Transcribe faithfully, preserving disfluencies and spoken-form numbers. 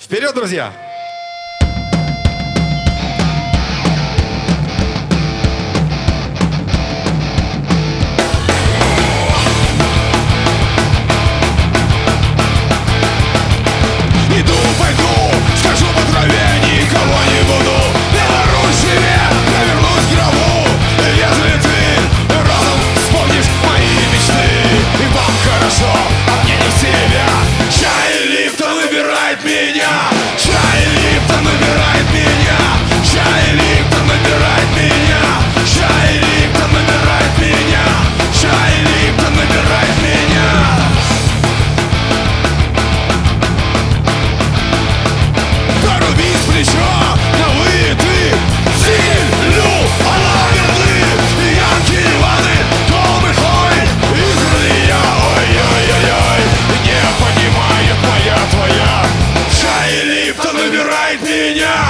Вперед, друзья! Иду, пойду, скажу по траве, никого не буду. Я воруй себе, навернусь к гробу. Если ты разом вспомнишь мои мечты, и вам хорошо, а мне не себя. Чай Липтон выбирает меня. Чай Липтон выбирает меня. Чай Липтон выбирает меня. Чай Липтон выбирает меня. Чай Липтон выбирает меня. Поруби с плеча, на вы ты силю, она верны. Янки, Иваны, Том и Хой, Израиля, ой-ой-ой-ой. Не понимает моя твоя. Чай Липтон выбирает меня.